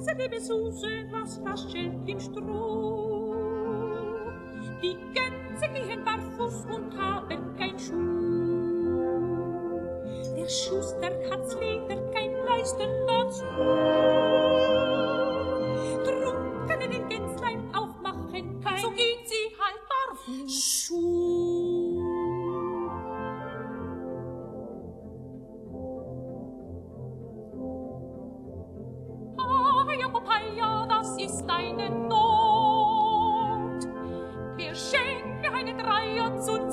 Suse, liebe Suse, was das Geld im Stroh? Die Gänse gehen barfuß und haben kein Schuh. Der Schuster hat's Leder, kein Leisten dazu. Drum kann den Gänslein auch machen kein, so geht sie halt barfuß. Schuh. Ja, das ist eine Not. Wir schenken eine Dreier zu